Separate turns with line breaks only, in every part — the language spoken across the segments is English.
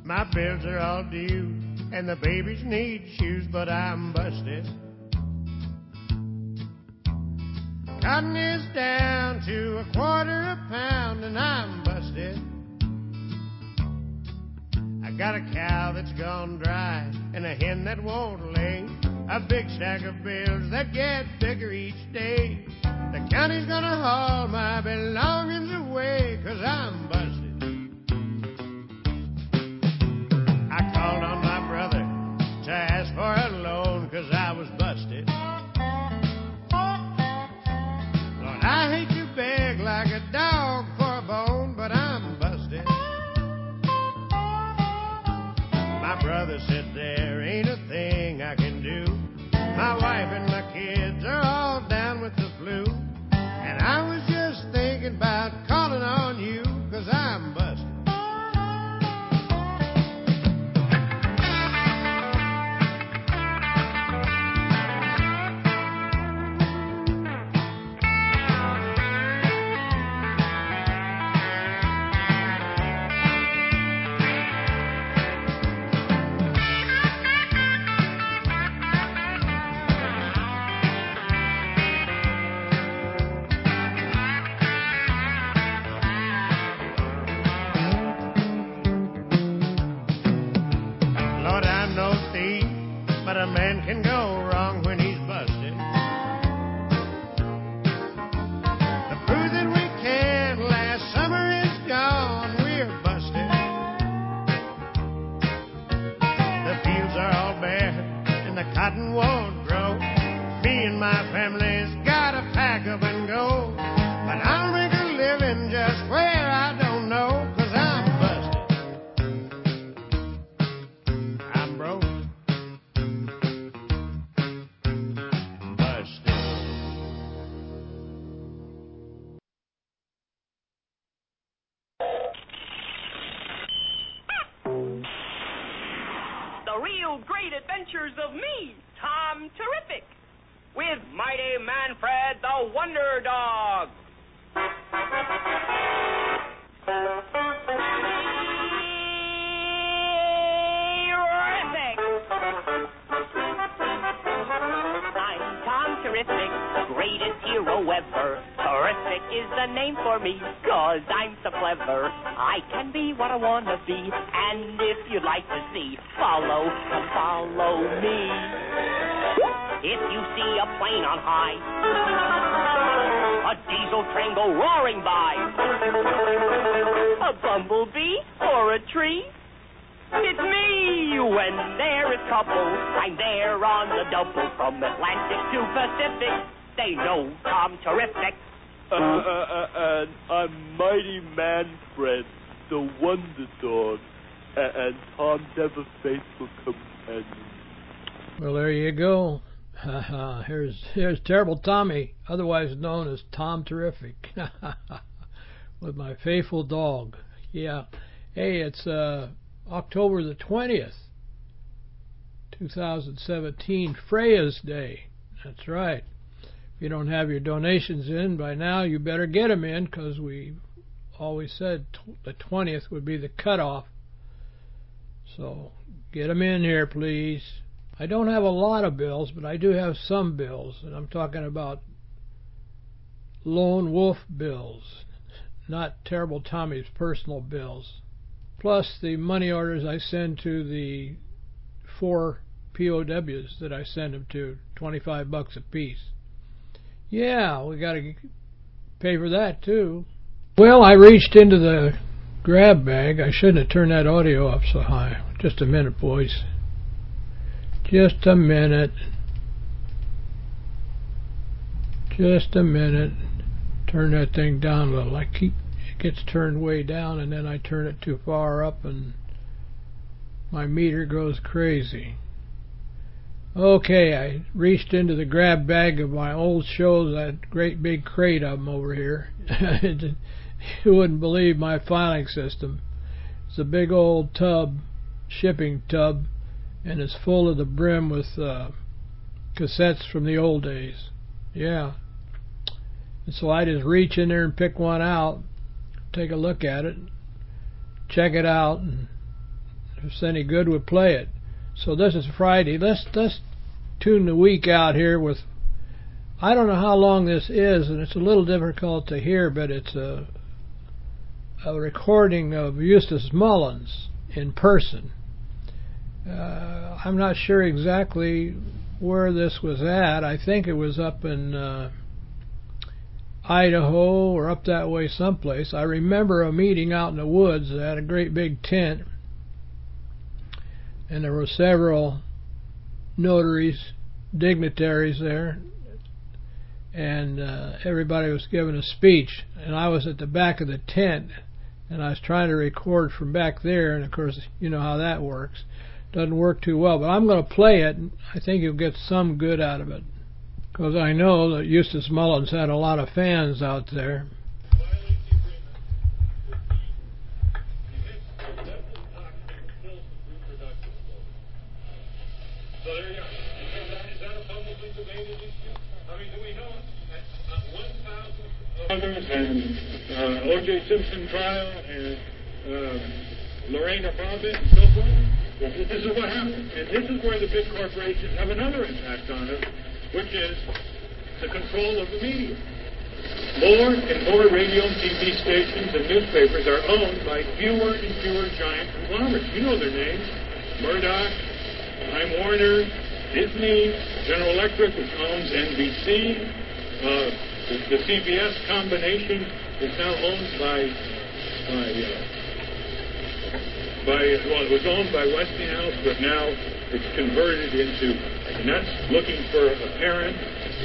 My bills are all due, and the babies need shoes, but I'm busted. Cotton is down to a quarter a pound, and I'm busted. I got a cow that's gone dry, and a hen that won't lay, a big stack of bills that get bigger each day. The county's gonna haul my belongings away, 'cause I'm busted. I called on my brother to ask for a loan, 'cause I was busted. Lord, I hate to beg like a dog for a bone, but I'm busted. My brother said there ain't a thing I can do. My wife and my kids are all down with the flu, and I was just thinking about calling on you, 'cause I'm busted. But a man can go wrong when he's busted. The food that we canned last summer is gone, we're busted. The fields are all bare and the cotton won't grow. Me and my family's gotta pack up and go. But I'll make a living just where I don't know, 'cause I'm busted. I'm broke.
Great adventures of me, Tom Terrific, with Mighty Manfred the Wonder Dog. Terrific! I'm Tom Terrific, greatest hero ever. Terrific is the name for me, 'cause I'm so clever. I can be what I want to be, and if you'd like to see, come follow me. If you see a plane on high, a diesel train go roaring by, a bumblebee or a tree, it's me. When there is trouble, I'm there on the double. From Atlantic to Pacific, they know Tom Terrific.
I'm Mighty Manfred, the Wonder Dog, and Tom's ever faithful companion.
Well, there you go. Here's Terrible Tommy, otherwise known as Tom Terrific, with my faithful dog. Yeah. Hey, it's October the 20th, 2017, Freya's Day. That's right. If you don't have your donations in by now, you better get them in, because we always said the 20th would be the cutoff. So get them in here, please. I don't have a lot of bills, but I do have some bills, and I'm talking about Lone Wolf bills, not Terrible Tommy's personal bills. Plus the money orders I send to the 4 POWs that I send them to, $25 a piece. Yeah, we got to pay for that too. Well, I reached into the grab bag. I shouldn't have turned that audio up so high. Just a minute, boys. Just a minute. Just a minute. Turn that thing down a little. It gets turned way down, and then I turn it too far up, and my meter goes crazy. Okay, I reached into the grab bag of my old shows, that great big crate of them over here. You wouldn't believe my filing system. It's a big old tub, shipping tub, and it's full to the brim with cassettes from the old days. Yeah. And so I just reach in there and pick one out, take a look at it, check it out, and it's any good, would play it. So this is Friday. Let's tune the week out here with, I don't know how long this is, and it's a little difficult to hear, but it's a recording of Eustace Mullins in person. I'm not sure exactly where this was at. I think it was up in Idaho or up that way someplace. I remember a meeting out in the woods that had a great big tent, and there were several notaries, dignitaries there, and everybody was giving a speech, and I was at the back of the tent, and I was trying to record from back there, and of course you know how that works. Doesn't work too well, but I'm going to play it, and I think you'll get some good out of it, because I know that Eustace Mullins had a lot of fans out there.
So there you are. Is that a publicly debated issue? I mean, do we know 1,000 others and O.J. Simpson trial and Lorena Bobbitt and so forth? This is what happens. And this is where the big corporations have another impact on us, which is the control of the media. More and more radio and TV stations and newspapers are owned by fewer and fewer giant conglomerates. You know their names. Murdoch, Time Warner, Disney, General Electric, which owns NBC. The CBS combination is now owned it was owned by Westinghouse, but now it's converted into, and that's looking for a parent.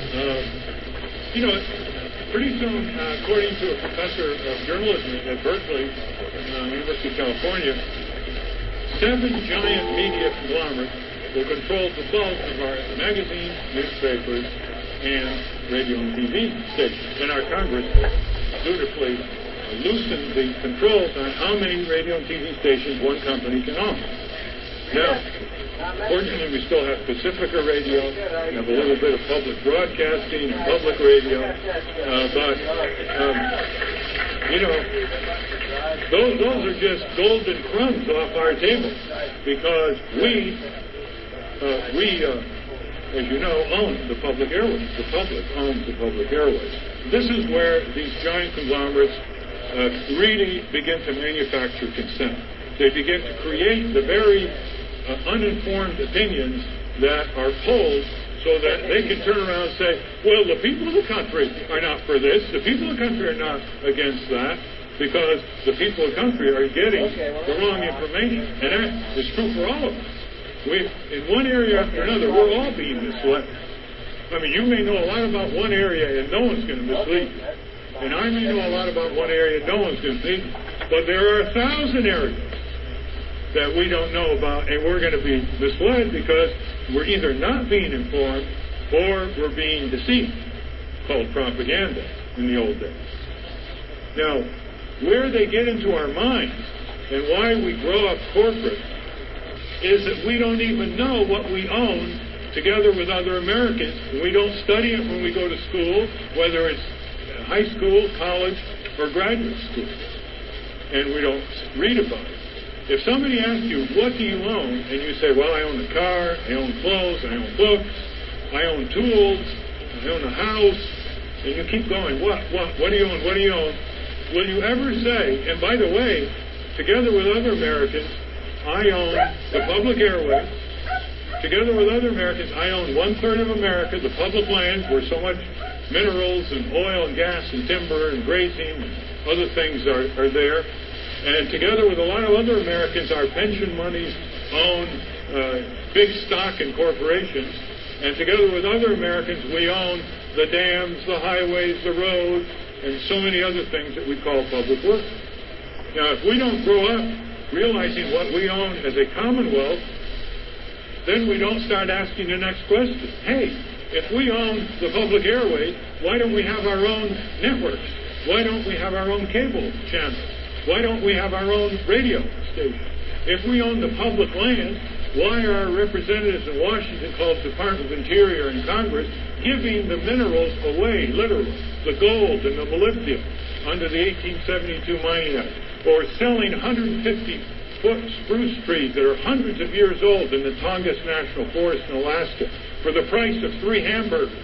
Pretty soon, according to a professor of journalism at Berkeley, University of California, 7 giant media conglomerates will control the bulk of our magazines, newspapers, and radio and TV stations. And our Congress dutifully loosened the controls on how many radio and TV stations one company can own. Now, fortunately, we still have Pacifica Radio, we have a little bit of public broadcasting and public radio, but those are just golden crumbs off our table, because we, as you know, own the public airways. The public owns the public airways. This is where these giant conglomerates really begin to manufacture consent. They begin to create the very uninformed opinions that are polled, so that they can turn around and say, well, the people of the country are not for this, the people of the country are not against that, because the people of the country are getting the wrong information. And that is true for all of us. In one area after another, we're all being misled. I mean, you may know a lot about one area and no one's going to mislead you. And I may know a lot about one area and no one's going to mislead you. But there are 1,000 areas that we don't know about, and we're going to be misled because we're either not being informed or we're being deceived, called propaganda in the old days. Now, where they get into our minds and why we grow up corporate is that we don't even know what we own together with other Americans. We don't study it when we go to school, whether it's high school, college, or graduate school. And we don't read about it. If somebody asks you, what do you own? And you say, well, I own a car, I own clothes, I own books, I own tools, I own a house, and you keep going, what do you own, what do you own? Will you ever say, and by the way, together with other Americans, I own the public airways. Together with other Americans, I own 1/3 of America, the public lands where so much minerals and oil and gas and timber and grazing and other things are there. And together with a lot of other Americans, our pension monies own big stock and corporations. And together with other Americans, we own the dams, the highways, the roads, and so many other things that we call public works. Now, if we don't grow up realizing what we own as a commonwealth, then we don't start asking the next question. Hey, if we own the public airways, why don't we have our own networks? Why don't we have our own cable channels? Why don't we have our own radio station? If we own the public land, why are our representatives in Washington, called Department of Interior and Congress, giving the minerals away, literally, the gold and the molybdenum under the 1872 Mining Act, or selling $150 spruce trees that are hundreds of years old in the Tongass National Forest in Alaska for the price of 3 hamburgers.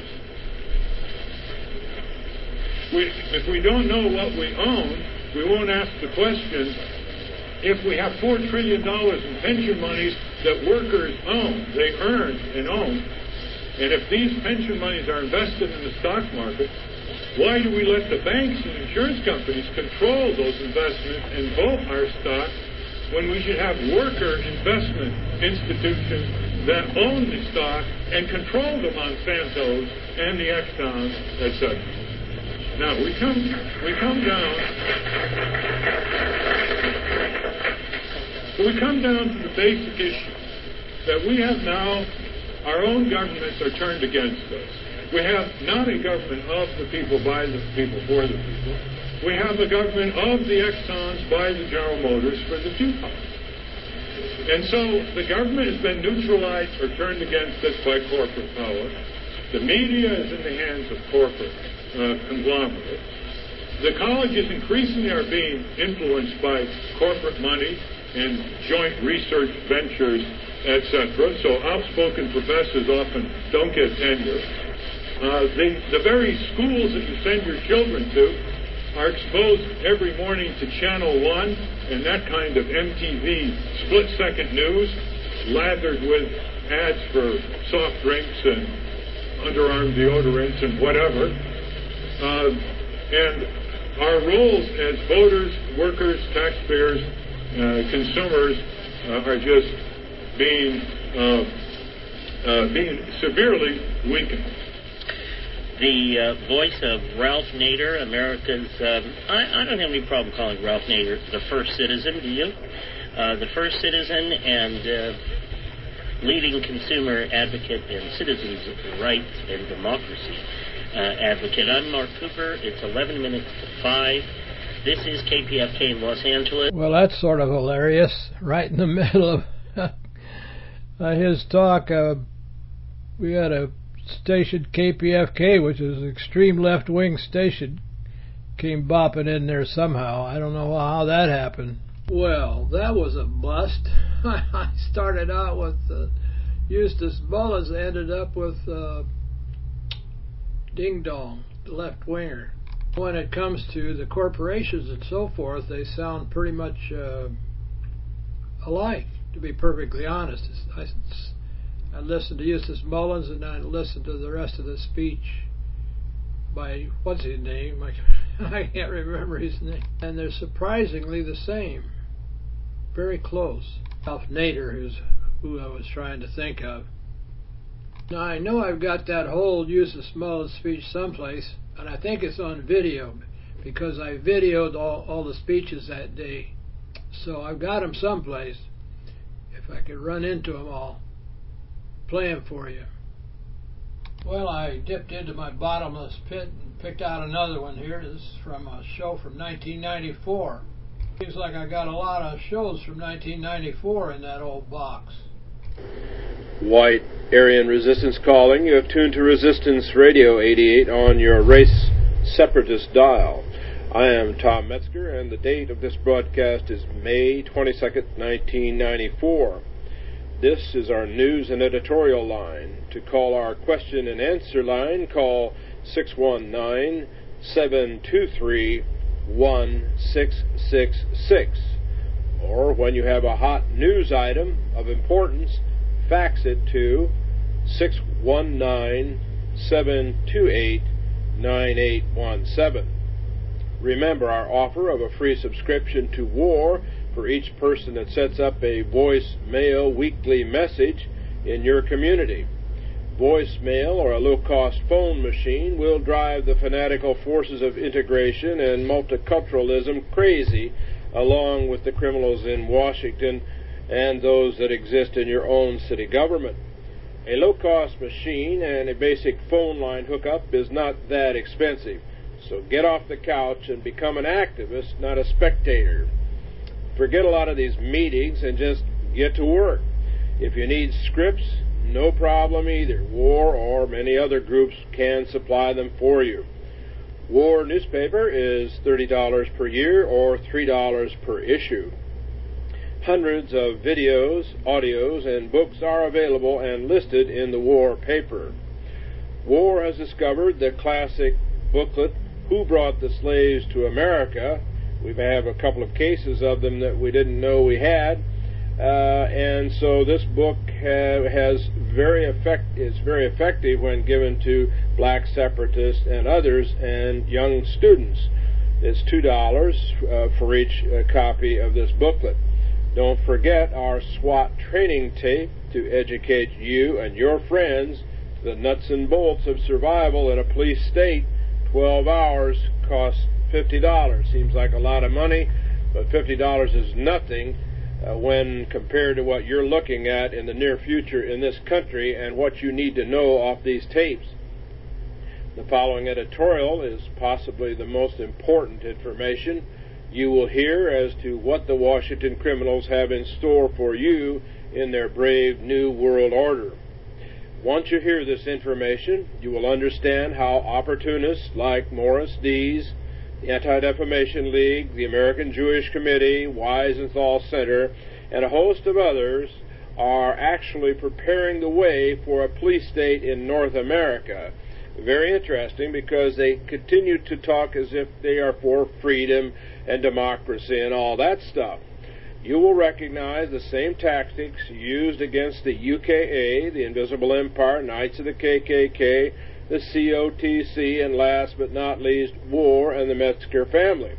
If we don't know what we own, we won't ask the question. If we have $4 trillion in pension monies that workers own, they earn and own, and if these pension monies are invested in the stock market, why do we let the banks and insurance companies control those investments and vote our stock when we should have worker investment institutions that own the stock and control the Monsantos and the Exxons, etc.? Now, we come down to the basic issue that we have now, our own governments are turned against us. We have not a government of the people, by the people, for the people. We have a government of the Exxons, by the General Motors, for the DuPont. And so the government has been neutralized or turned against us by corporate power. The media is in the hands of corporate conglomerates. The colleges increasingly are being influenced by corporate money and joint research ventures, etc. So outspoken professors often don't get tenure. The very schools that you send your children to are exposed every morning to Channel 1 and that kind of MTV split-second news, lathered with ads for soft drinks and underarm deodorants and whatever. And our roles as voters, workers, taxpayers, consumers are just being severely weakened.
The voice of Ralph Nader, America's, I don't have any problem calling Ralph Nader the first citizen, do you? The first citizen and leading consumer advocate and citizens' rights and democracy advocate. I'm Mark Cooper. It's 11 minutes to 5. This is KPFK in Los Angeles.
Well, that's sort of hilarious. Right in the middle of his talk, we had a station, KPFK, which is an extreme left-wing station, came bopping in there somehow. I don't know how that happened. Well, that was a bust. I started out with Eustace Mullins, ended up with Ding Dong, the left-winger. When it comes to the corporations and so forth, they sound pretty much alike, to be perfectly honest. I listened to Eustace Mullins and I listened to the rest of the speech by, what's his name? I can't remember his name. And they're surprisingly the same. Very close. Ralph Nader, who I was trying to think of. Now, I know I've got that whole Eustace Mullins speech someplace, and I think it's on video, because I videoed all the speeches that day. So I've got them someplace. If I could run into them all, play them for you. Well, I dipped into my bottomless pit and picked out another one here. This is from a show from 1994. Seems like I got a lot of shows from 1994 in that old box.
White Aryan Resistance calling. You have tuned to Resistance Radio 88 on your race separatist dial. I am Tom Metzger, and the date of this broadcast is May 22nd, 1994. This is our news and editorial line. To call our question and answer line, call 619-723-1666. Or when you have a hot news item of importance, fax it to 619-728-9817. Remember our offer of a free subscription to WAR for each person that sets up a voicemail weekly message in your community. Voicemail, or a low-cost phone machine, will drive the fanatical forces of integration and multiculturalism crazy, along with the criminals in Washington and those that exist in your own city government. A low-cost machine and a basic phone line hookup is not that expensive, so get off the couch and become an activist, not a spectator. Forget a lot of these meetings and just get to work. If you need scripts, no problem either. WAR or many other groups can supply them for you. WAR newspaper is $30 per year or $3 per issue. Hundreds of videos, audios, and books are available and listed in the War paper. War has discovered the classic booklet, Who Brought the Slaves to America? We have a couple of cases of them that we didn't know we had. And so this book is very effective when given to black separatists and others and young students. It's $2 for each copy of this booklet. Don't forget our SWAT training tape to educate you and your friends to the nuts and bolts of survival in a police state. 12 hours costs $50. Seems like a lot of money, but $50 is nothing when compared to what you're looking at in the near future in this country and what you need to know off these tapes. The following editorial is possibly the most important information you will hear as to what the Washington criminals have in store for you in their brave new world order. Once you hear this information, you will understand how opportunists like Morris Dees, the Anti-Defamation League, the American Jewish Committee, Wiesenthal Center, and a host of others are actually preparing the way for a police state in North America. Very interesting, because they continue to talk as if they are for freedom and democracy and all that stuff. You will recognize the same tactics used against the UKA, the Invisible Empire, Knights of the KKK, the COTC, and last but not least, War and the Metzger family.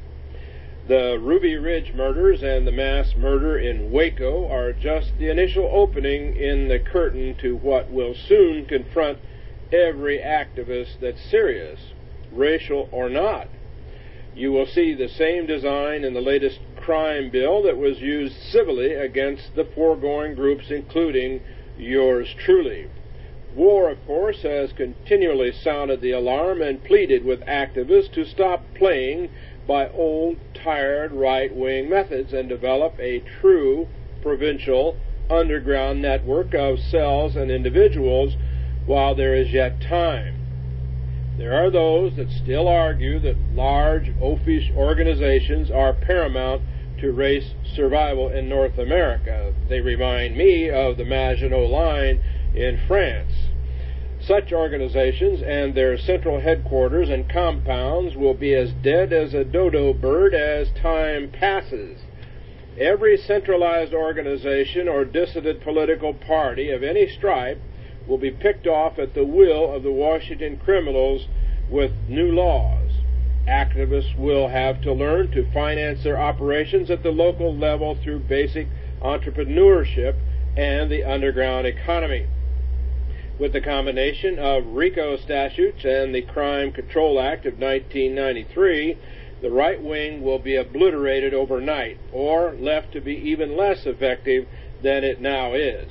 The Ruby Ridge murders and the mass murder in Waco are just the initial opening in the curtain to what will soon confront every activist that's serious, racial or not. You will see the same design in the latest crime bill that was used civilly against the foregoing groups, including yours truly. War, of course, has continually sounded the alarm and pleaded with activists to stop playing by old, tired, right-wing methods and develop a true provincial underground network of cells and individuals while there is yet time. There are those that still argue that large, oafish organizations are paramount to race survival in North America. They remind me of the Maginot Line in France. Such organizations and their central headquarters and compounds will be as dead as a dodo bird as time passes. Every centralized organization or dissident political party of any stripe will be picked off at the will of the Washington criminals with new laws. Activists will have to learn to finance their operations at the local level through basic entrepreneurship and the underground economy. With the combination of RICO statutes and the Crime Control Act of 1993, the right wing will be obliterated overnight, or left to be even less effective than it now is.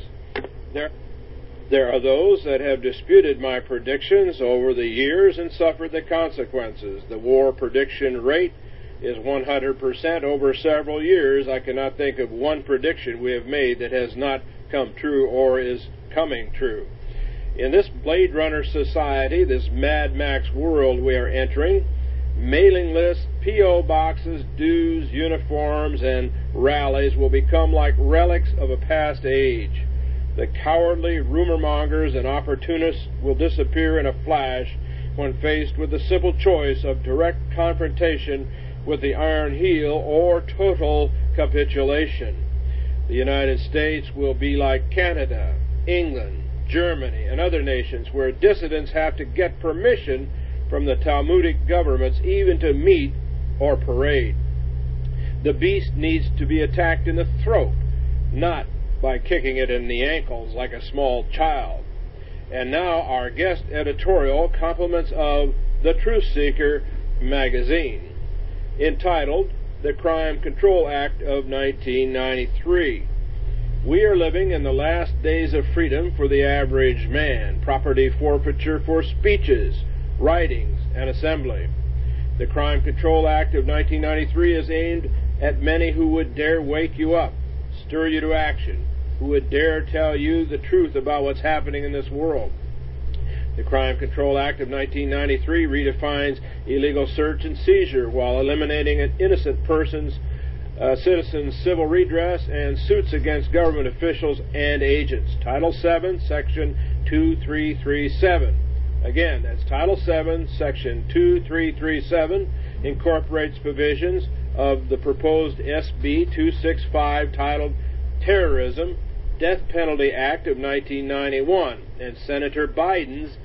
There are those that have disputed my predictions over the years and suffered the consequences. The war prediction rate is 100% over several years. I cannot think of one prediction we have made that has not come true or is coming true. In this Blade Runner society, this Mad Max world we are entering, mailing lists, P.O. boxes, dues, uniforms, and rallies will become like relics of a past age. The cowardly rumor mongers and opportunists will disappear in a flash when faced with the simple choice of direct confrontation with the iron heel or total capitulation. The United States will be like Canada, England, Germany, and other nations where dissidents have to get permission from the Talmudic governments even to meet or parade. The beast needs to be attacked in the throat, not by kicking it in the ankles like a small child. And now our guest editorial compliments of The Truth Seeker magazine, entitled The Crime Control Act of 1993. We are living in the last days of freedom for the average man, property forfeiture for speeches, writings, and assembly. The Crime Control Act of 1993 is aimed at many who would dare wake you up, stir you to action, who would dare tell you the truth about what's happening in this world. The Crime Control Act of 1993 redefines illegal search and seizure while eliminating an innocent person's citizens' civil redress, and suits against government officials and agents. Title VII, Section 2337. Again, that's Title VII, Section 2337, incorporates provisions of the proposed SB 265 titled Terrorism, Death Penalty Act of 1991 and Senator Biden's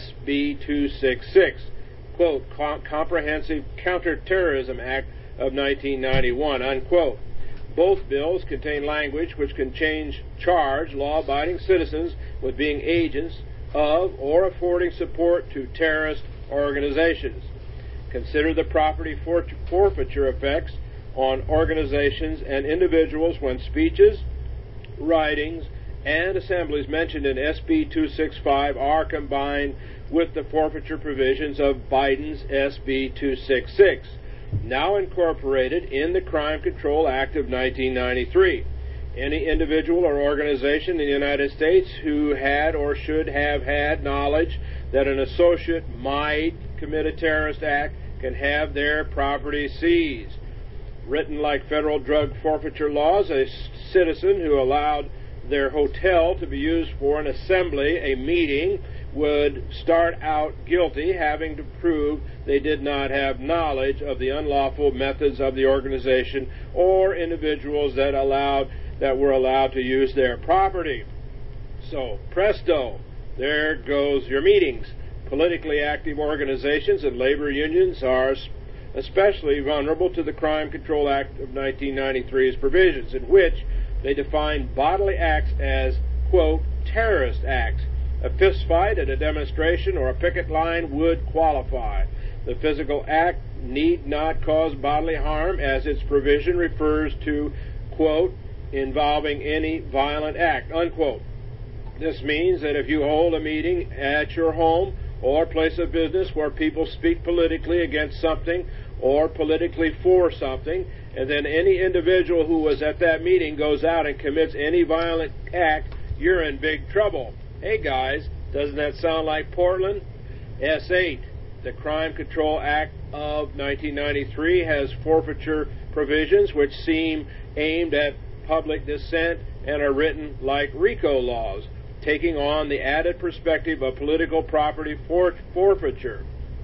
SB 266, quote, Comprehensive Counterterrorism Act of 1991, unquote. Both bills contain language which can charge law-abiding citizens with being agents of or affording support to terrorist organizations. Consider the property forfeiture effects on organizations and individuals when speeches, writings, and assemblies mentioned in SB 265 are combined with the forfeiture provisions of Biden's SB 266, now incorporated in the Crime Control Act of 1993. Any individual or organization in the United States who had or should have had knowledge that an associate might commit a terrorist act can have their property seized. Written like federal drug forfeiture laws, a citizen who allowed their hotel to be used for an assembly, a meeting, would start out guilty, having to prove they did not have knowledge of the unlawful methods of the organization or individuals that were allowed to use their property. So, presto, there goes your meetings. Politically active organizations and labor unions are especially vulnerable to the Crime Control Act of 1993's provisions, in which they define bodily acts as, quote, terrorist acts. A fistfight at a demonstration or a picket line would qualify. The physical act need not cause bodily harm, as its provision refers to, quote, involving any violent act, unquote. This means that if you hold a meeting at your home or place of business where people speak politically against something or politically for something, and then any individual who was at that meeting goes out and commits any violent act, you're in big trouble. Hey guys, doesn't that sound like Portland? S8, the Crime Control Act of 1993 has forfeiture provisions which seem aimed at public dissent and are written like RICO laws, taking on the added perspective of political property forfeiture.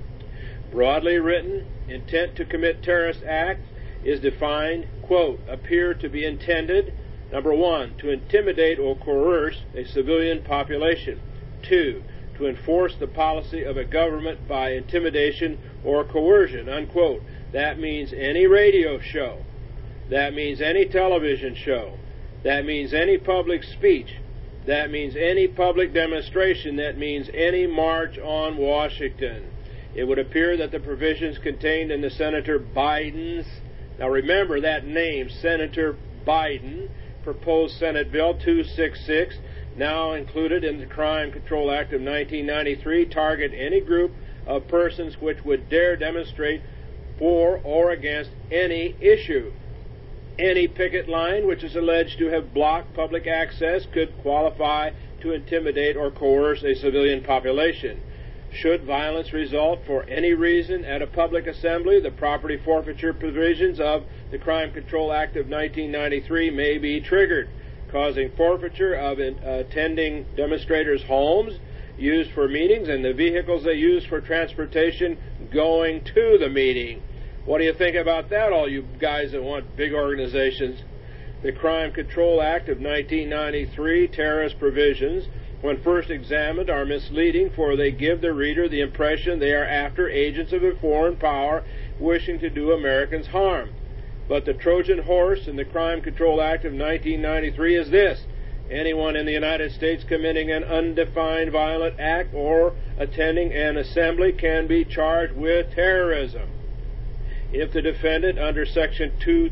Broadly written, intent to commit terrorist acts is defined, quote, appear to be intended, number one, to intimidate or coerce a civilian population. Two, to enforce the policy of a government by intimidation or coercion, unquote. That means any radio show. That means any television show. That means any public speech. That means any public demonstration. That means any march on Washington. It would appear that the provisions contained in the Senator Biden's, now remember that name, Senator Biden, proposed Senate Bill 266, now included in the Crime Control Act of 1993, target any group of persons which would dare demonstrate for or against any issue. Any picket line which is alleged to have blocked public access could qualify to intimidate or coerce a civilian population. Should violence result for any reason at a public assembly, the property forfeiture provisions of the Crime Control Act of 1993 may be triggered, causing forfeiture of attending demonstrators' homes used for meetings and the vehicles they use for transportation going to the meeting. What do you think about that, all you guys that want big organizations? The Crime Control Act of 1993 terrorist provisions, when first examined, are misleading, for they give the reader the impression they are after agents of a foreign power wishing to do Americans harm. But the Trojan horse in the Crime Control Act of 1993 is this: anyone in the United States committing an undefined violent act or attending an assembly can be charged with terrorism. If the defendant under Section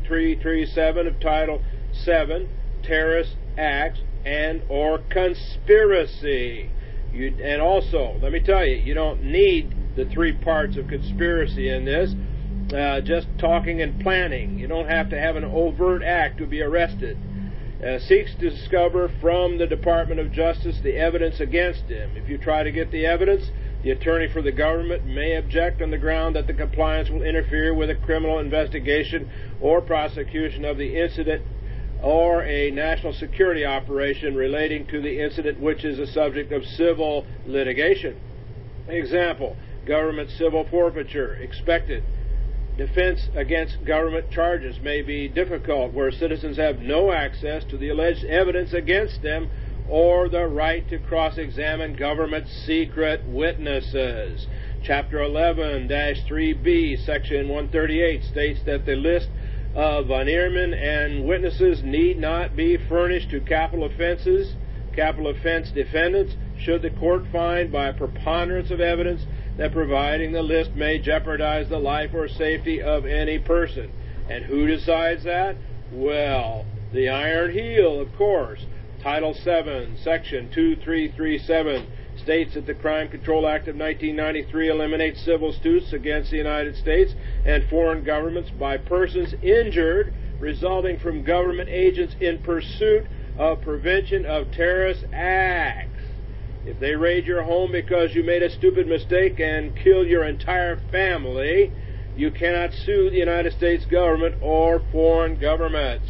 2337 of Title VII, terrorist acts and or conspiracy. And also, let me tell you, you don't need the three parts of conspiracy in this. Just talking and planning. You don't have to have an overt act to be arrested. Seeks to discover from the Department of Justice the evidence against him. If you try to get the evidence, The attorney for the government may object on the ground that the compliance will interfere with a criminal investigation or prosecution of the incident or a national security operation relating to the incident which is a subject of civil litigation. Example, government civil forfeiture expected. Defense against government charges may be difficult where citizens have no access to the alleged evidence against them or the right to cross-examine government secret witnesses. Chapter 11-3B, Section 138 states that the list of veneermen and witnesses need not be furnished to capital offense defendants should the court find by a preponderance of evidence that providing the list may jeopardize the life or safety of any person. And who decides that? Well, the Iron Heel, of course. Title 7, Section 2337 states that the Crime Control Act of 1993 eliminates civil suits against the United States and foreign governments by persons injured resulting from government agents in pursuit of prevention of terrorist acts. If they raid your home because you made a stupid mistake and kill your entire family, you cannot sue the United States government or foreign governments.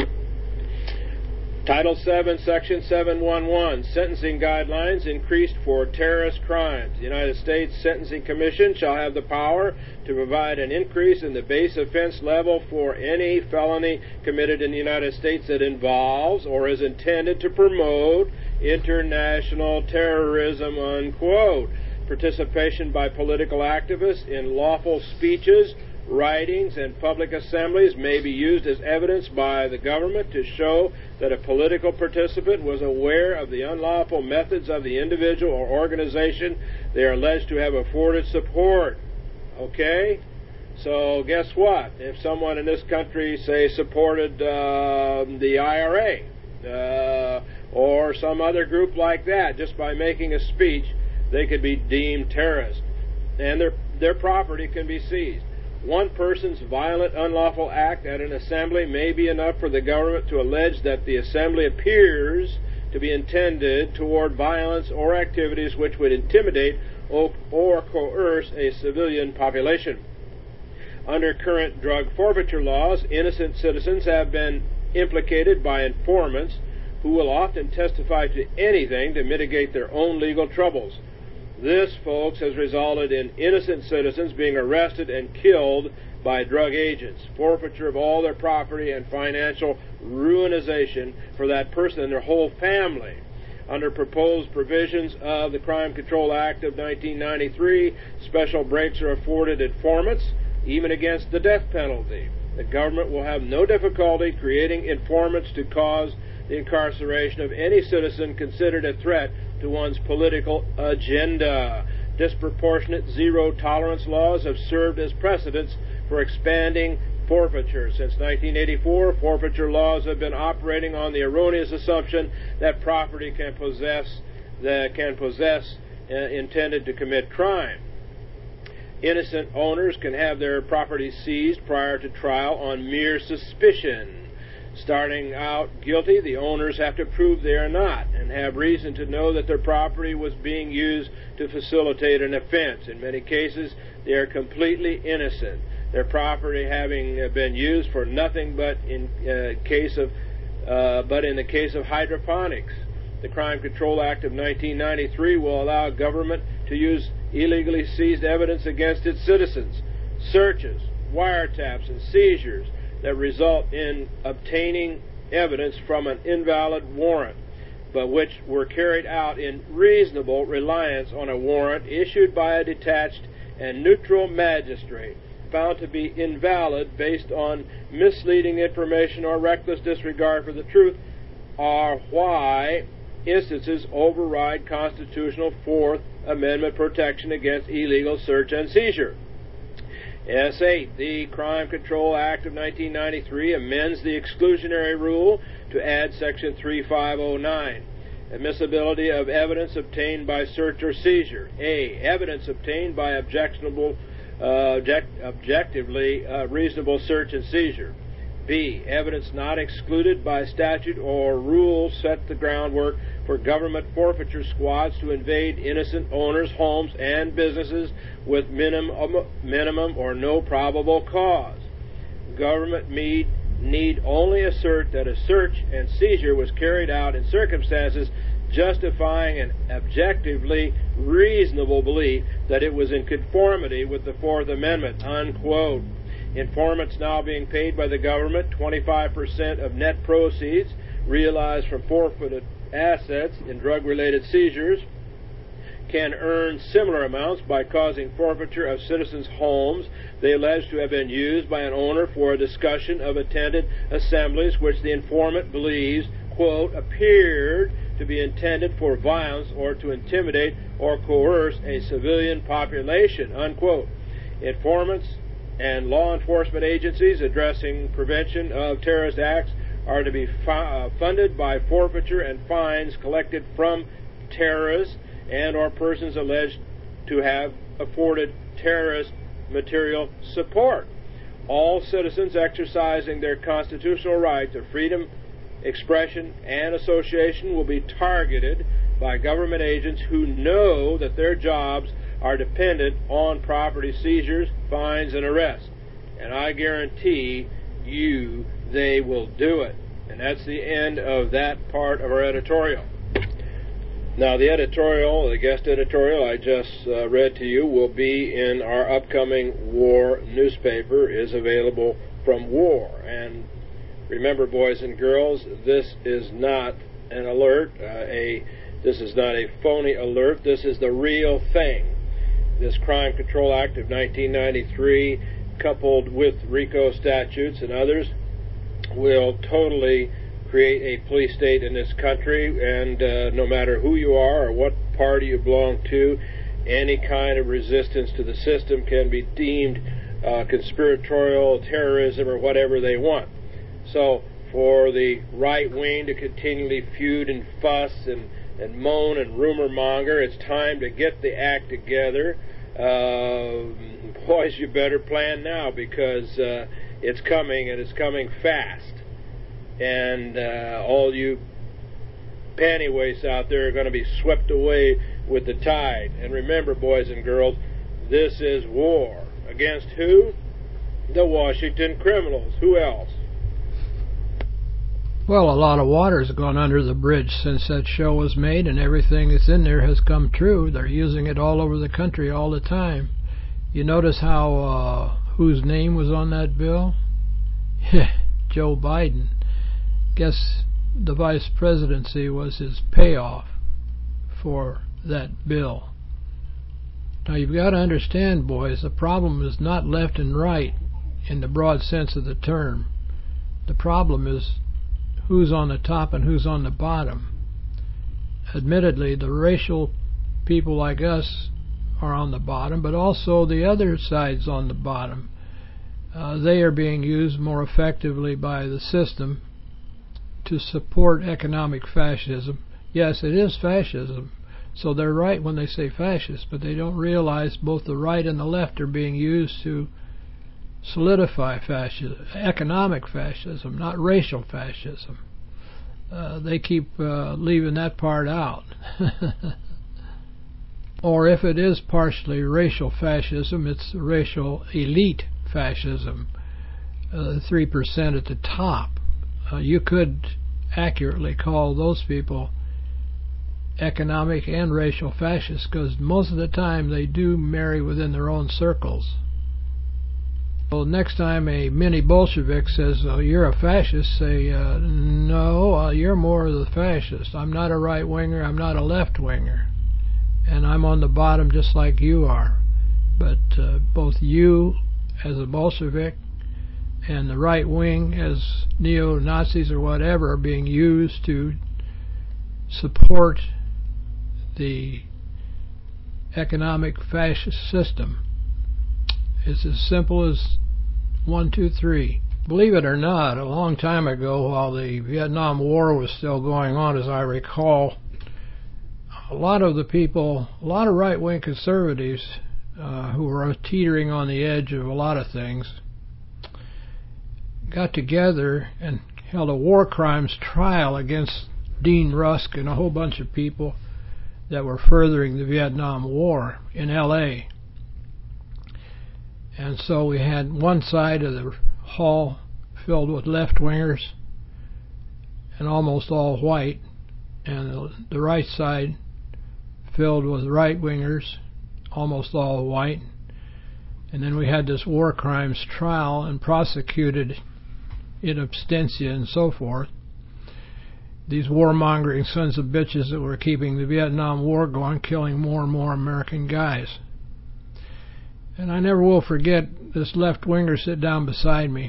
Title 7, Section 711, Sentencing Guidelines increased for terrorist crimes. The United States Sentencing Commission shall have the power to provide an increase in the base offense level for any felony committed in the United States that involves or is intended to promote international terrorism, unquote. Participation by political activists in lawful speeches, writings, and public assemblies may be used as evidence by the government to show that a political participant was aware of the unlawful methods of the individual or organization they are alleged to have afforded support. Okay? So guess what? If someone in this country, say, supported the IRA or some other group like that, just by making a speech, they could be deemed terrorists, and their property can be seized. One person's violent, unlawful act at an assembly may be enough for the government to allege that the assembly appears to be intended toward violence or activities which would intimidate or coerce a civilian population. Under current drug forfeiture laws, innocent citizens have been implicated by informants who will often testify to anything to mitigate their own legal troubles. This, folks, has resulted in innocent citizens being arrested and killed by drug agents, forfeiture of all their property, and financial ruinization for that person and their whole family. Under proposed provisions of the Crime Control Act of 1993, special breaks are afforded informants, even against the death penalty. The government will have no difficulty creating informants to cause the incarceration of any citizen considered a threat to one's political agenda. Disproportionate zero-tolerance laws have served as precedents for expanding forfeiture. Since 1984, forfeiture laws have been operating on the erroneous assumption that property can possess intended to commit crime. Innocent owners can have their property seized prior to trial on mere suspicion. Starting out guilty, the owners have to prove they are not and have reason to know that their property was being used to facilitate an offense. In many cases, they are completely innocent, their property having been used for nothing but in the case of hydroponics. The Crime Control Act of 1993 will allow government to use illegally seized evidence against its citizens. Searches, wiretaps, and seizures that result in obtaining evidence from an invalid warrant, but which were carried out in reasonable reliance on a warrant issued by a detached and neutral magistrate, found to be invalid based on misleading information or reckless disregard for the truth, are why instances override constitutional Fourth Amendment protection against illegal search and seizure. S8, the Crime Control Act of 1993 amends the exclusionary rule to add Section 3509, admissibility of evidence obtained by search or seizure. A, evidence obtained by objectively reasonable search and seizure. B. Evidence not excluded by statute or rule set the groundwork for government forfeiture squads to invade innocent owners' homes and businesses with minimum or no probable cause. Government need only assert that a search and seizure was carried out in circumstances justifying an objectively reasonable belief that it was in conformity with the Fourth Amendment, unquote. Informants now being paid by the government 25% of net proceeds realized from forfeited assets in drug-related seizures can earn similar amounts by causing forfeiture of citizens' homes they allege to have been used by an owner for a discussion of attended assemblies which the informant believes, quote, appeared to be intended for violence or to intimidate or coerce a civilian population, unquote. Informants and law enforcement agencies addressing prevention of terrorist acts are to be funded by forfeiture and fines collected from terrorists and or persons alleged to have afforded terrorist material support. All citizens exercising their constitutional right to freedom, expression, and association will be targeted by government agents who know that their jobs are dependent on property seizures, fines, and arrests. And I guarantee you they will do it. And that's the end of that part of our editorial. Now, the editorial, the guest editorial I just read to you will be in our upcoming war newspaper, is available from War. And remember, boys and girls, this is not an alert, this is not a phony alert, this is the real thing. This Crime Control Act of 1993, coupled with RICO statutes and others, will totally create a police state in this country, and no matter who you are or what party you belong to, any kind of resistance to the system can be deemed conspiratorial, terrorism, or whatever they want. So for the right wing to continually feud and fuss and moan and rumor monger, it's time to get the act together. Boys, you better plan now, because it's coming, and it's coming fast. And all you pantyweights out there are going to be swept away with the tide. And remember, boys and girls, this is war. Against who? The Washington criminals. Who else?
Well, a lot of water's gone under the bridge since that show was made, and everything that's in there has come true. They're using it all over the country all the time. You notice how whose name was on that bill? Joe Biden. Guess the vice presidency was his payoff for that bill. Now, you've got to understand, boys, the problem is not left and right in the broad sense of the term. The problem is who's on the top and who's on the bottom. Admittedly, the racial people like us are on the bottom, but also the other side's on the bottom. They are being used more effectively by the system to support economic fascism. Yes, it is fascism, so they're right when they say fascist, but they don't realize both the right and the left are being used to solidify fascism, economic fascism, not racial fascism. They keep leaving that part out. Or if it is partially racial fascism, it's racial elite fascism, 3% at the top. You could accurately call those people economic and racial fascists, because most of the time they do marry within their own circles. Well, next time a mini Bolshevik says, oh, you're a fascist, say, no, you're more of the fascist. I'm not a right-winger, I'm not a left-winger. And I'm on the bottom just like you are. But both you as a Bolshevik and the right wing as neo-Nazis or whatever are being used to support the economic fascist system. It's as simple as 1, 2, 3. Believe it or not, a long time ago, while the Vietnam War was still going on, as I recall, a lot of right-wing conservatives who were teetering on the edge of a lot of things got together and held a war crimes trial against Dean Rusk and a whole bunch of people that were furthering the Vietnam War in L.A. And so we had one side of the hall filled with left-wingers and almost all white, and the right side filled with right-wingers, almost all white. And then we had this war crimes trial and prosecuted in absentia and so forth. These warmongering sons of bitches that were keeping the Vietnam War going, killing more and more American guys. And I never will forget this left-winger sit down beside me.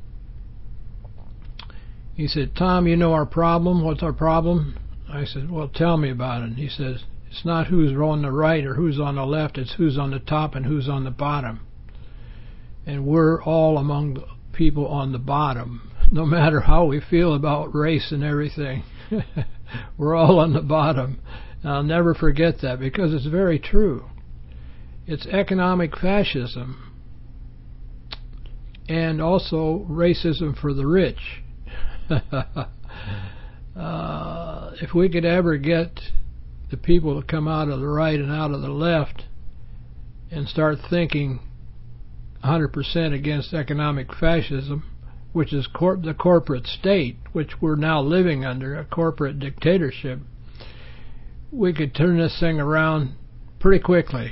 He said, "Tom, you know our problem. What's our problem?" I said, "Well, tell me about it." He says, "It's not who's on the right or who's on the left. It's who's on the top and who's on the bottom. And we're all among the people on the bottom, no matter how we feel about race and everything." We're all on the bottom. And I'll never forget that, because it's very true. It's economic fascism and also racism for the rich. If we could ever get the people to come out of the right and out of the left and start thinking 100% against economic fascism, which is the corporate state, which we're now living under, a corporate dictatorship, we could turn this thing around pretty quickly.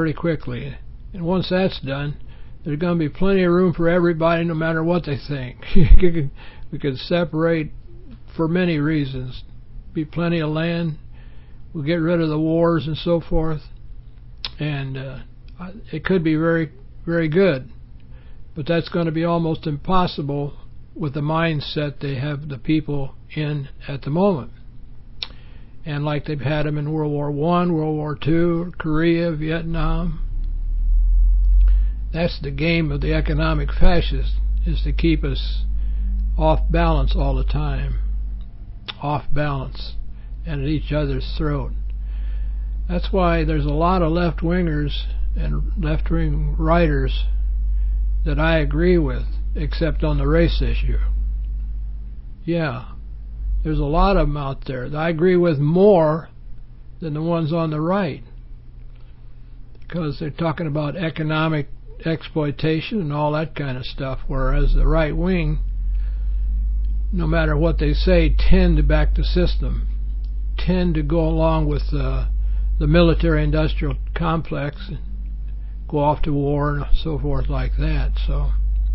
And once that's done, there's going to be plenty of room for everybody, no matter what they think. We could separate for many reasons. Be plenty of land. We'll get rid of the wars and so forth. And it could be very, very good. But that's going to be almost impossible with the mindset they have the people in at the moment. And like they've had them in World War I, World War II, Korea, Vietnam. That's the game of the economic fascists, is to keep us off balance all the time. Off balance. And at each other's throat. That's why there's a lot of left-wingers and left-wing writers that I agree with, except on the race issue. Yeah, there's a lot of them out there that I agree with more than the ones on the right, because they're talking about economic exploitation and all that kind of stuff, whereas the right wing, no matter what they say, tend to back the system, tend to go along with the military-industrial complex, go off to war and so forth like that. So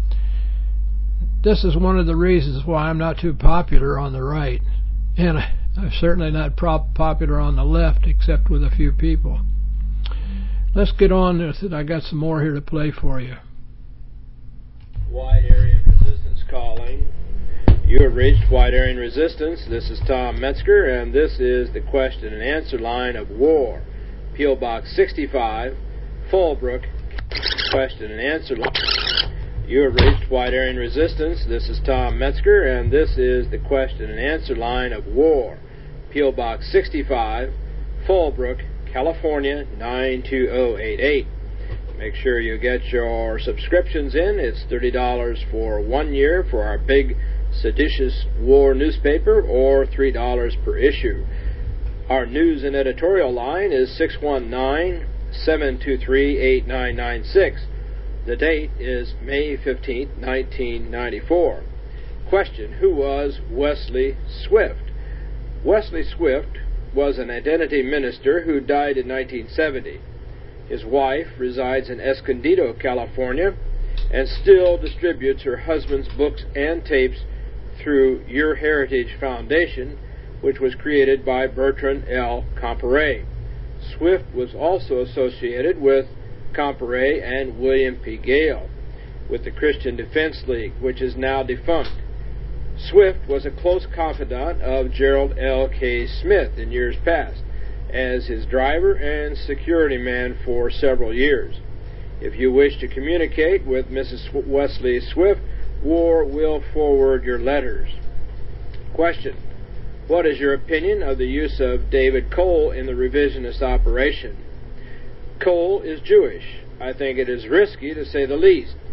this is one of the reasons why I'm not too popular on the right, and I'm certainly not popular on the left, except with a few people. Let's get on with it. I got some more here to play for you.
Wide Area Resistance calling. You have reached Wide Area Resistance. This is Tom Metzger, and this is the question and answer line of war. P.O. Box 65, Fallbrook. Question and answer line. You have reached Wide Area Resistance. This is Tom Metzger, and this is the question and answer line of war. P.O. Box 65, Fallbrook, California 92088. Make sure you get your subscriptions in. It's $30 for 1 year for our big seditious war newspaper, or $3 per issue. Our news and editorial line is 619-723-8996. The date is May 15, 1994. Question: who was Wesley Swift? Wesley Swift was an identity minister who died in 1970. His wife resides in Escondido, California, and still distributes her husband's books and tapes through Your Heritage Foundation, which was created by Bertrand L. Comparet. Swift was also associated with Comparet and William P. Gale with the Christian Defense League, which is now defunct. Swift was a close confidant of Gerald L. K. Smith in years past, as his driver and security man for several years. If you wish to communicate with Mrs. Wesley Swift, War will forward your letters. Question: what is your opinion of the use of David Cole in the revisionist operation? Cole is Jewish. I think it is risky, to say the least.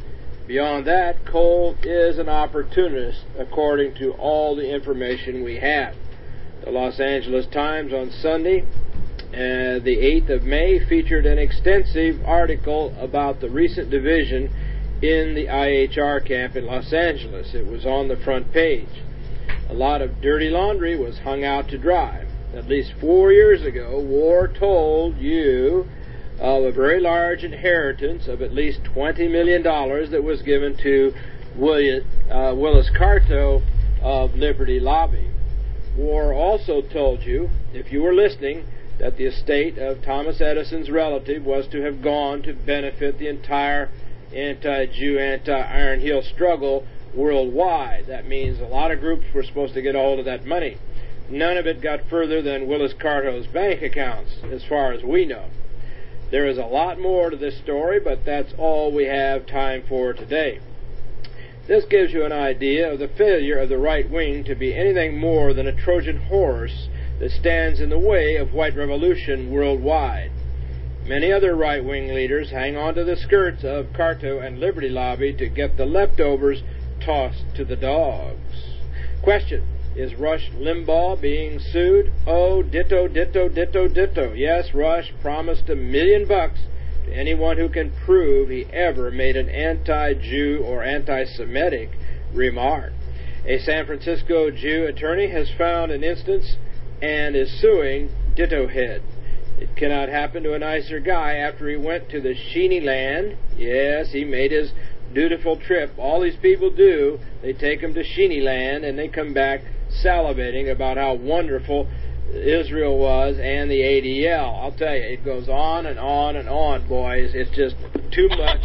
Beyond that, Cole is an opportunist, according to all the information we have. The Los Angeles Times on Sunday, the 8th of May, featured an extensive article about the recent division in the IHR camp in Los Angeles. It was on the front page. A lot of dirty laundry was hung out to dry. At least 4 years ago, War told you of a very large inheritance of at least $20 million that was given to Willis Carto of Liberty Lobby. War also told you, if you were listening, that the estate of Thomas Edison's relative was to have gone to benefit the entire anti-Jew, anti-Iron Heel struggle worldwide. That means a lot of groups were supposed to get a hold of that money. None of it got further than Willis Carto's bank accounts, as far as we know. There is a lot more to this story, but that's all we have time for today. This gives you an idea of the failure of the right wing to be anything more than a Trojan horse that stands in the way of white revolution worldwide. Many other right-wing leaders hang on to the skirts of Carto and Liberty Lobby to get the leftovers tossed to the dogs. Question: is Rush Limbaugh being sued? Oh, ditto, ditto, ditto, ditto. Yes, Rush promised $1 million to anyone who can prove he ever made an anti-Jew or anti-Semitic remark. A San Francisco Jew attorney has found an instance and is suing Ditto Head. It cannot happen to a nicer guy after he went to the Sheeny Land. Yes, he made his dutiful trip. All these people do, they take him to Sheeny Land and they come back salivating about how wonderful Israel was and the ADL. I'll tell you, it goes on and on and on, boys. It's just too much.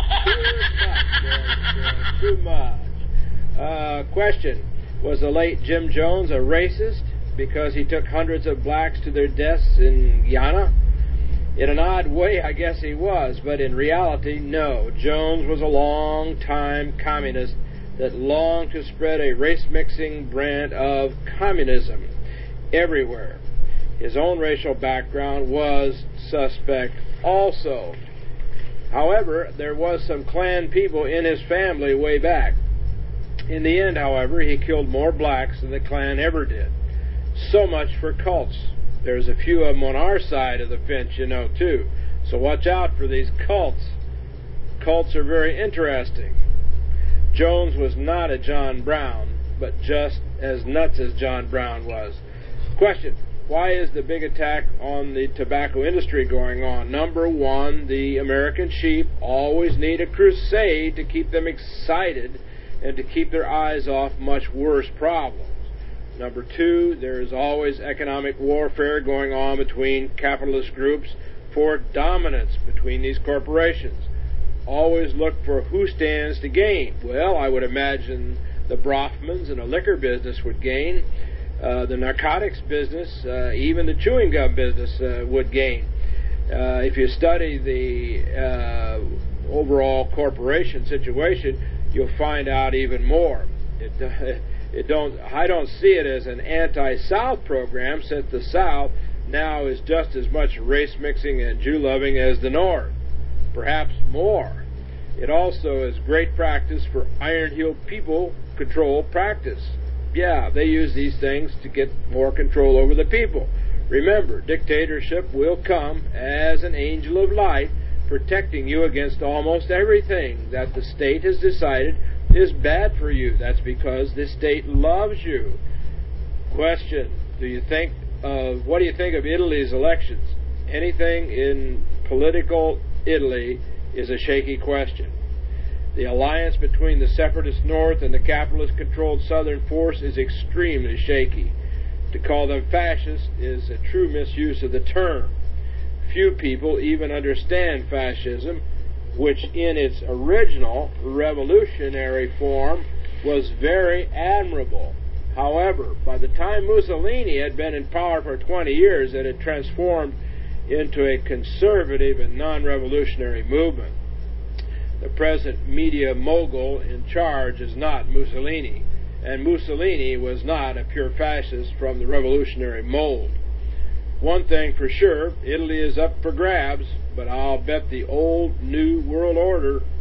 Too much. Question: was the late Jim Jones a racist because he took hundreds of blacks to their deaths in Guyana? In an odd way, I guess he was, but in reality, no. Jones was a long-time communist that longed to spread a race-mixing brand of communism everywhere. His own racial background was suspect also. However, there was some Klan people in his family way back. In the end, however, he killed more blacks than the Klan ever did. So much for cults. There's a few of them on our side of the fence, you know, too. So watch out for these cults. Cults are very interesting. Jones was not a John Brown, but just as nuts as John Brown was. Question: why is the big attack on the tobacco industry going on? Number one, the American sheep always need a crusade to keep them excited and to keep their eyes off much worse problems. Number two, there is always economic warfare going on between capitalist groups for dominance between these corporations. Always look for who stands to gain. Well, I would imagine the Brofmans in the liquor business would gain. The narcotics business, even the chewing gum business would gain. If you study the overall corporation situation, you'll find out even more. I don't see it as an anti-South program, since the South now is just as much race-mixing and Jew-loving as the North, perhaps more. It also is great practice for iron-heeled people control practice. Yeah, they use these things to get more control over the people. Remember, dictatorship will come as an angel of light, protecting you against almost everything that the state has decided is bad for you. That's because the state loves you. Question: what do you think of Italy's elections? Anything in political Italy is a shaky question. The alliance between the separatist North and the capitalist-controlled Southern force is extremely shaky. To call them fascist is a true misuse of the term. Few people even understand fascism, which in its original revolutionary form was very admirable. However, by the time Mussolini had been in power for 20 years, it had transformed into a conservative and non-revolutionary movement. The present media mogul in charge is not Mussolini, and Mussolini was not a pure fascist from the revolutionary mold. One thing for sure, Italy is up for grabs, but I'll bet the old New World Order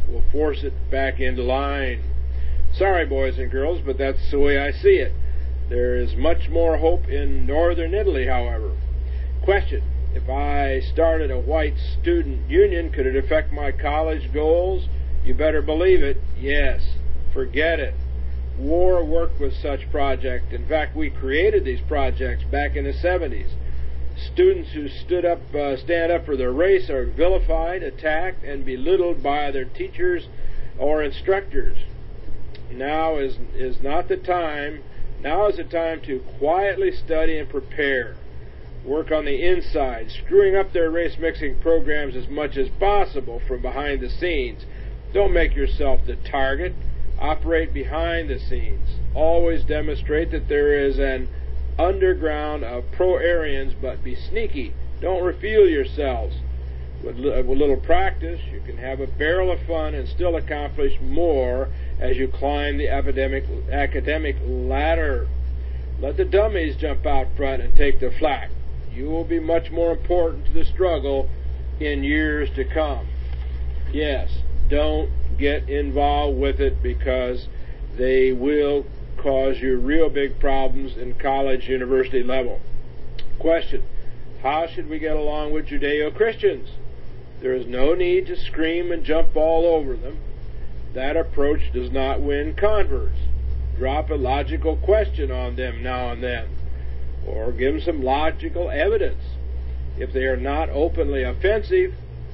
will force it back into line. Sorry, boys and girls, but that's the way I see it. There is much more hope in northern Italy, however. Question: if I started a white student union, could it affect my college goals? You better believe it. Yes. Forget it. War worked with such projects. In fact, we created these projects back in the 70s. Students who stand up for their race are vilified, attacked, and belittled by their teachers or instructors. Now is not the time. Now is the time to quietly study and prepare. Work on the inside, screwing up their race-mixing programs as much as possible from behind the scenes. Don't make yourself the target. Operate behind the scenes. Always demonstrate that there is an underground of pro-Aryans, but be sneaky. Don't reveal yourselves. With little practice, you can have a barrel of fun and still accomplish more as you climb the academic ladder. Let the dummies jump out front and take the flak. You will be much more important to the struggle in years to come. Yes, don't get involved with it, because they will cause you real big problems in college, university level. Question: how should we get along with Judeo-Christians? There is no need to scream and jump all over them. That approach does not win converts. Drop a logical question on them now and then, or give them some logical evidence. If they are not openly offensive,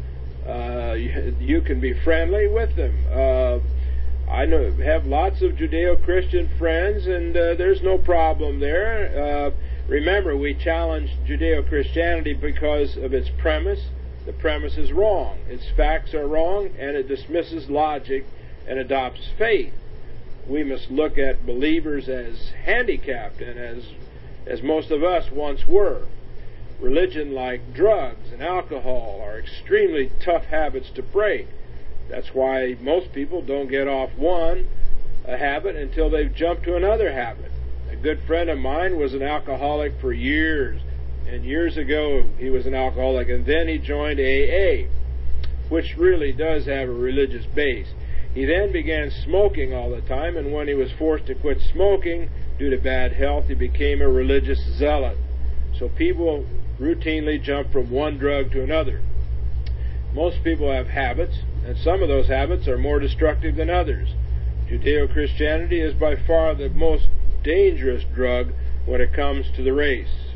you can be friendly with them. I have lots of Judeo-Christian friends, and there's no problem there. Remember, we challenge Judeo-Christianity because of its premise. The premise is wrong. Its facts are wrong, and it dismisses logic and adopts faith. We must look at believers as handicapped, and as most of us once were. Religion, like drugs and alcohol, are extremely tough habits to break. That's why most people don't get off a habit until they've jumped to another habit. A good friend of mine was an alcoholic for years, and years ago he was an alcoholic, and then he joined AA, which really does have a religious base. He then began smoking all the time, and when he was forced to quit smoking due to bad health, he became a religious zealot. So people routinely jump from one drug to another. Most people have habits, and some of those habits are more destructive than others. Judeo-Christianity is by far the most dangerous drug when it comes to the race.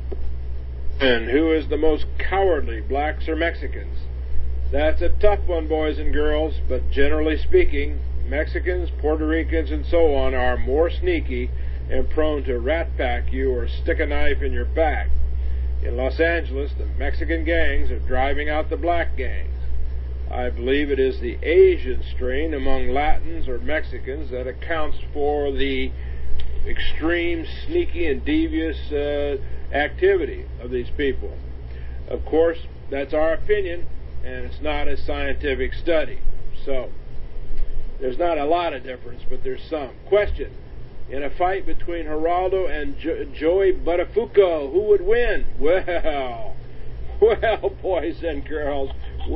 And who is the most cowardly, blacks or Mexicans? That's a tough one, boys and girls, but generally speaking, Mexicans, Puerto Ricans, and so on are more sneaky and prone to rat pack you or stick a knife in your back. In Los Angeles, the Mexican gangs are driving out the black gangs. I believe it is the Asian strain among Latins or Mexicans that accounts for the extreme, sneaky, and devious activity of these people. Of course, that's our opinion, and it's not a scientific study. So, there's not a lot of difference, but there's some. Question: in a fight between Geraldo and Joey Buttafuoco, who would win? Well, boys and girls,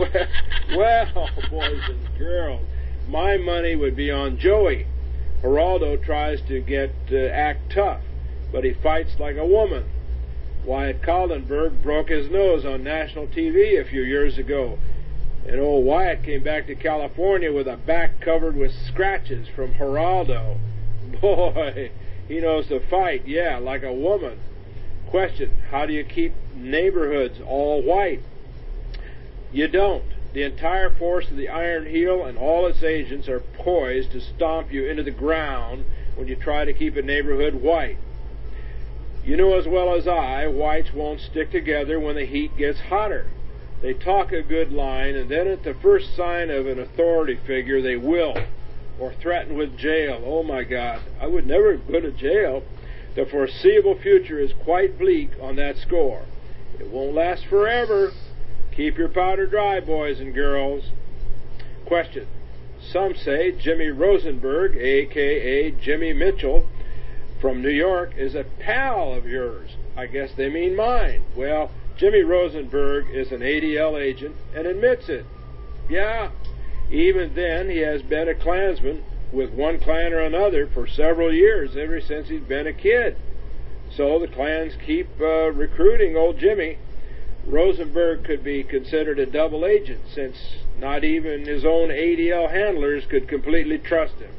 boys and girls, my money would be on Joey. Geraldo tries to act tough, but he fights like a woman. Wyatt Kaldenberg broke his nose on national TV a few years ago, and old Wyatt came back to California with a back covered with scratches from Geraldo. Boy, he knows to fight, yeah, like a woman. Question: how do you keep neighborhoods all white? You don't. The entire force of the Iron Heel and all its agents are poised to stomp you into the ground when you try to keep a neighborhood white. You know as well as I, whites won't stick together when the heat gets hotter. They talk a good line, and then at the first sign of an authority figure, they will, or threaten with jail. Oh my God, I would never go to jail. The foreseeable future is quite bleak on that score. It won't last forever. Keep your powder dry, boys and girls. Question: some say Jimmy Rosenberg, a.k.a. Jimmy Mitchell, from New York, is a pal of yours. I guess they mean mine. Well, Jimmy Rosenberg is an ADL agent and admits it. Yeah, Even then, he has been a Klansman with one Klan or another for several years, ever since he's been a kid. So the Klans keep recruiting old Jimmy. Rosenberg could be considered a double agent, since not even his own ADL handlers could completely trust him.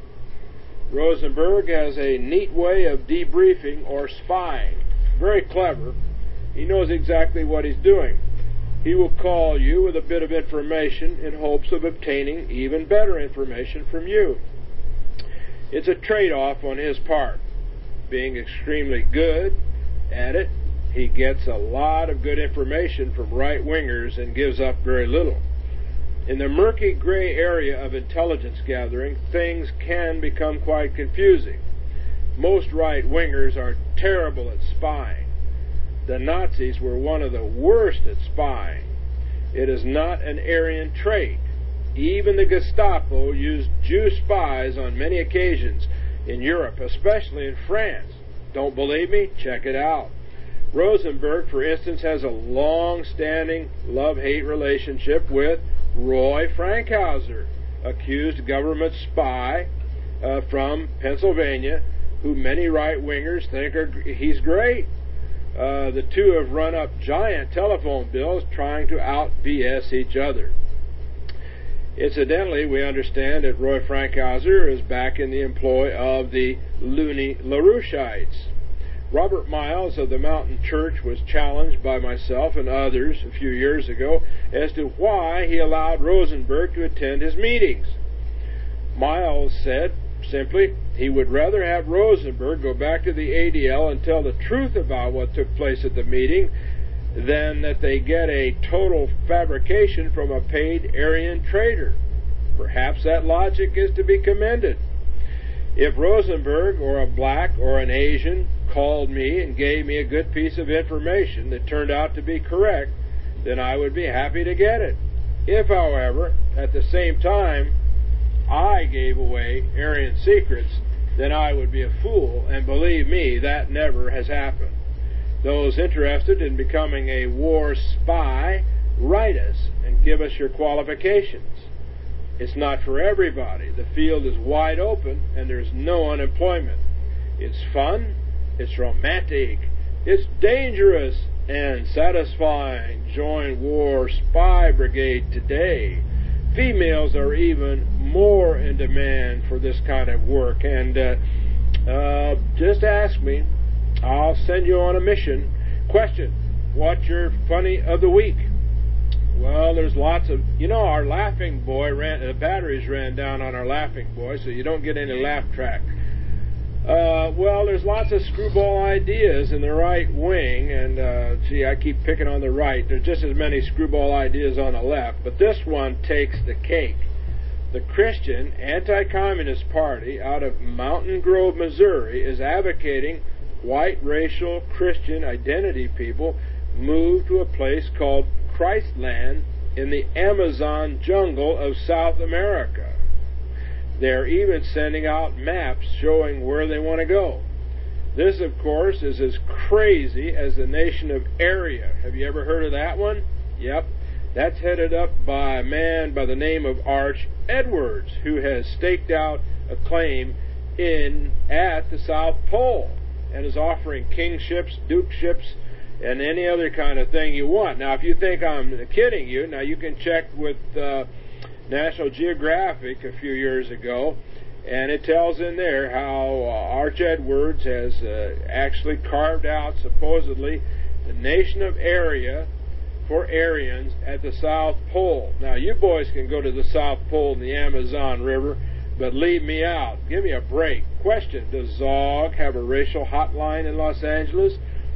Rosenberg has a neat way of debriefing or spying. Very clever. He knows exactly what he's doing. He will call you with a bit of information in hopes of obtaining even better information from you. It's a trade-off on his part. Being extremely good at it, he gets a lot of good information from right-wingers and gives up very little. In the murky gray area of intelligence gathering, things can become quite confusing. Most right-wingers are terrible at spying. The Nazis were one of the worst at spying. It is not an Aryan trait. Even the Gestapo used Jew spies on many occasions in Europe, especially in France. Don't believe me? Check it out. Rosenberg, for instance, has a long-standing love-hate relationship with Roy Frankhauser, accused government spy from Pennsylvania, who many right-wingers think he's great. The two have run up giant telephone bills trying to out-BS each other. Incidentally, we understand that Roy Frankhauser is back in the employ of the loony LaRoucheites. Robert Miles of the Mountain Church was challenged by myself and others a few years ago as to why he allowed Rosenberg to attend his meetings. Miles said, simply, he would rather have Rosenberg go back to the ADL and tell the truth about what took place at the meeting than that they get a total fabrication from a paid Aryan trader. Perhaps that logic is to be commended. If Rosenberg or a black or an Asian called me and gave me a good piece of information that turned out to be correct, then I would be happy to get it. If, however, at the same time I gave away Aryan secrets, then I would be a fool, and believe me, that never has happened. Those interested in becoming a war spy, write us and give us your qualifications. It's not for everybody. The field is wide open and there's no unemployment. It's fun, it's romantic, it's dangerous and satisfying. Join War Spy Brigade today. Females are even more in demand for this kind of work, and just ask me. I'll send you on a mission. Question, what's your funny of the week? Well, there's lots of... our Laughing Boy, the batteries ran down on our Laughing Boy, so you don't get any laugh track. Well, there's lots of screwball ideas in the right wing, and I keep picking on the right. There's just as many screwball ideas on the left, but this one takes the cake. The Christian Anti-Communist Party out of Mountain Grove, Missouri, is advocating white racial Christian identity people move to a place called Christland in the Amazon jungle of South America. They're even sending out maps showing where they want to go. This, of course, is as crazy as the nation of Arya. Have you ever heard of that one? Yep. That's headed up by a man by the name of Arch Edwards, who has staked out a claim at the South Pole and is offering kingships, dukeships, and any other kind of thing you want. Now, if you think I'm kidding you, now you can check with National Geographic a few years ago, and it tells in there how Arch Edwards has actually carved out, supposedly, the nation of Arya for Aryans at the South Pole. Now, you boys can go to the South Pole in the Amazon River, but leave me out. Give me a break. Question, does Zog have a racial hotline in Los Angeles?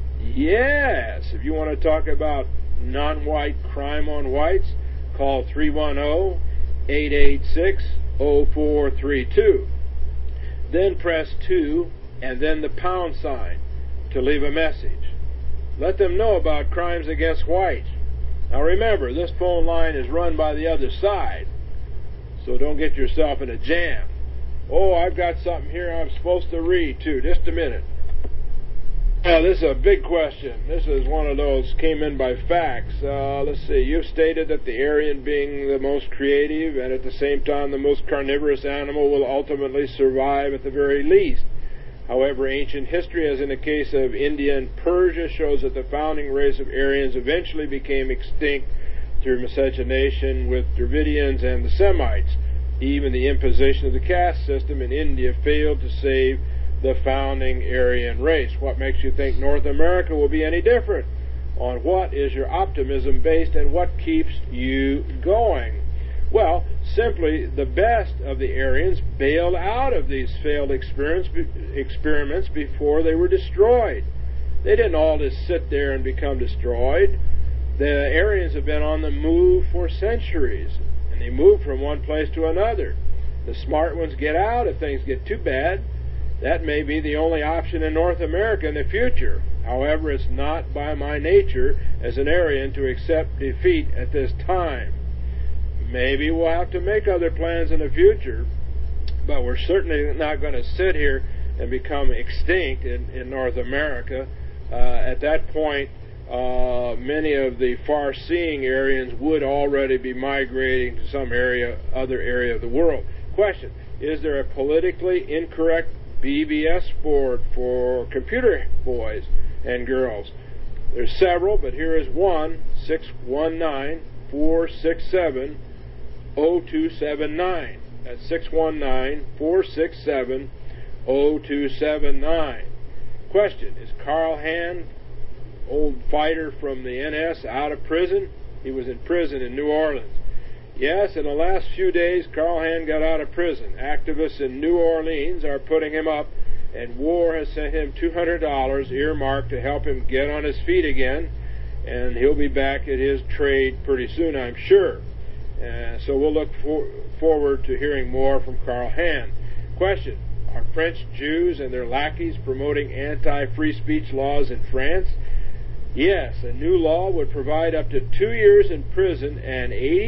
Yes. If you want to talk about non-white crime on whites, call 310-886-0432. Then press 2 and then the pound sign to leave a message. Let them know about crimes against whites. Now remember, this phone line is run by the other side, so don't get yourself in a jam. Oh, I've got something here I'm supposed to read too. Just a minute. Yeah, this is a big question. This is one of those came in by fax. Let's see. You've stated that the Aryan being the most creative and at the same time the most carnivorous animal will ultimately survive at the very least. However, ancient history, as in the case of India and Persia, shows that the founding race of Aryans eventually became extinct through miscegenation with Dravidians and the Semites. Even the imposition of the caste system in India failed to save the founding Aryan race. What makes you think North America will be any different? On what is your optimism based, and what keeps you going? Well, simply the best of the Aryans bailed out of these failed experiments before they were destroyed. They didn't all just sit there and become destroyed. The Aryans have been on the move for centuries, and they move from one place to another. The smart ones get out if things get too bad. That may be the only option in North America in the future. However, it's not by my nature as an Aryan to accept defeat at this time. Maybe we'll have to make other plans in the future, but we're certainly not going to sit here and become extinct in North America. At that point, many of the far-seeing Aryans would already be migrating to some other area of the world. Question: is there a politically incorrect BBS board for computer boys and girls? There's several, but here is one: 619-467-0279. That's 619-467-0279. Question: is Carl Hand, old fighter from the NS, out of prison? He was in prison in New Orleans. Yes, in the last few days, Carl Hand got out of prison. Activists in New Orleans are putting him up, and War has sent him $200 earmarked to help him get on his feet again, and he'll be back at his trade pretty soon, I'm sure. So we'll look forward to hearing more from Carl Hand. Question: are French Jews and their lackeys promoting anti-free speech laws in France? Yes, a new law would provide up to 2 years in prison and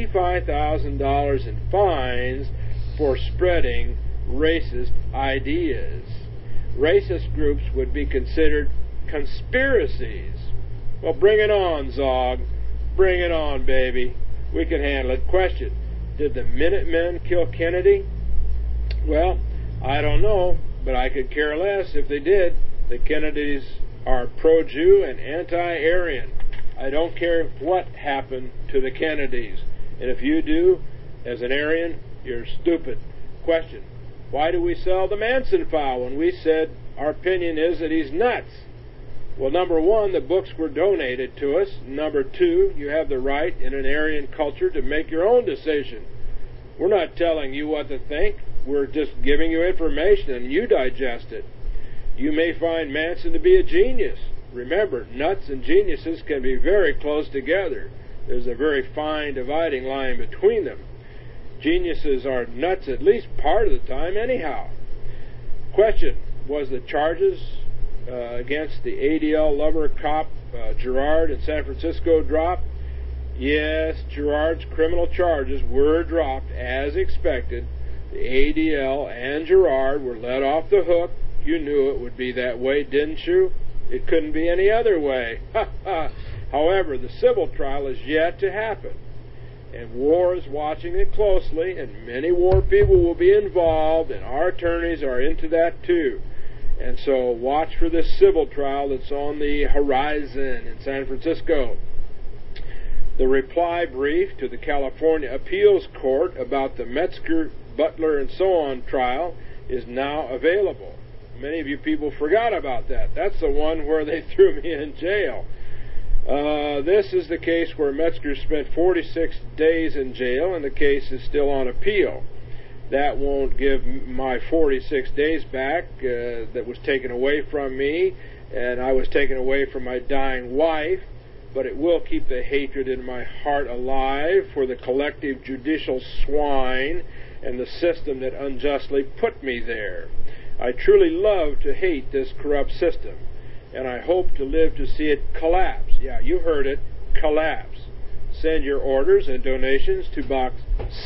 $85,000 in fines for spreading racist ideas. Racist groups would be considered conspiracies. Well, bring it on, Zog. Bring it on, baby. We can handle it. Question: did the Minutemen kill Kennedy? Well, I don't know, but I could care less if they did. The Kennedys are pro-Jew and anti-Aryan. I don't care what happened to the Kennedys. And if you do, as an Aryan, you're stupid. Question: why do we sell the Manson file when we said our opinion is that he's nuts? Well, number one, the books were donated to us. Number two, you have the right in an Aryan culture to make your own decision. We're not telling you what to think. We're just giving you information and you digest it. You may find Manson to be a genius. Remember, nuts and geniuses can be very close together. There's a very fine dividing line between them. Geniuses are nuts at least part of the time anyhow. Question: was the charges against the ADL lover cop Gerard in San Francisco dropped? Yes, Gerard's criminal charges were dropped as expected. The ADL and Gerard were let off the hook. You knew it would be that way, didn't you? It couldn't be any other way. However, the civil trial is yet to happen, and War is watching it closely, and many War people will be involved, and our attorneys are into that too. And so watch for this civil trial that's on the horizon in San Francisco. The reply brief to the California Appeals Court about the Metzger, Butler, and so on trial is now available. Many of you people forgot about that. That's the one where they threw me in jail. This is the case where Metzger spent 46 days in jail, and the case is still on appeal. That won't give my 46 days back that was taken away from me, and I was taken away from my dying wife, but it will keep the hatred in my heart alive for the collective judicial swine and the system that unjustly put me there. I truly love to hate this corrupt system, and I hope to live to see it collapse. Yeah, you heard it, collapse. Send your orders and donations to Box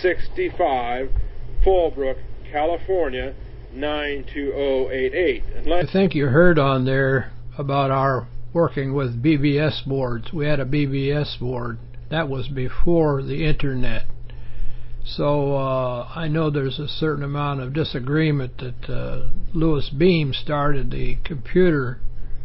65, Fallbrook, California, 92088.
I think you heard on there about our working with BBS boards. We had a BBS board. That was before the internet. So I know there's a certain amount of disagreement that Louis Beam started the computer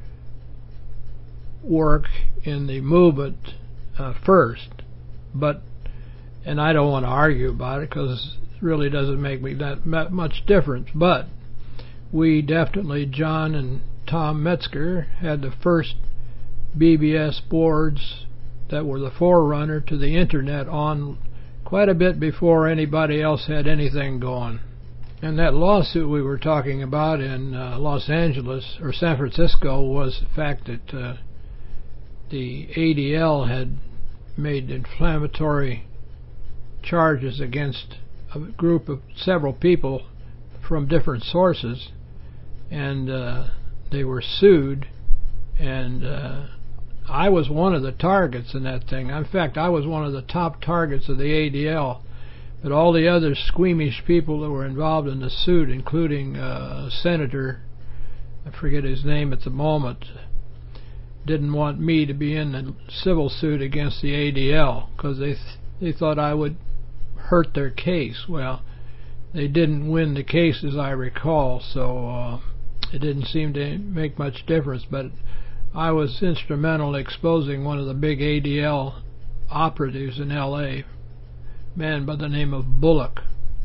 work in the movement first, and I don't want to argue about it because it really doesn't make me that much difference, but we definitely, John and Tom Metzger, had the first BBS boards that were the forerunner to the internet on quite a bit before anybody else had anything going. And that lawsuit we were talking about in Los Angeles or San Francisco was the fact that the ADL had made inflammatory charges against a group of several people from different sources, and they were sued, and I was one of the targets in that thing. In fact, I was one of the top targets of the ADL, but all the other squeamish people that were involved in the suit, including a senator, I forget his name at the moment, didn't want me to be in the civil suit against the ADL because they thought I would hurt their case. Well, they didn't win the case, as I recall, so it didn't seem to make much difference, but I was instrumental in exposing one of the big ADL operatives in L.A., a man by the name of Bullock,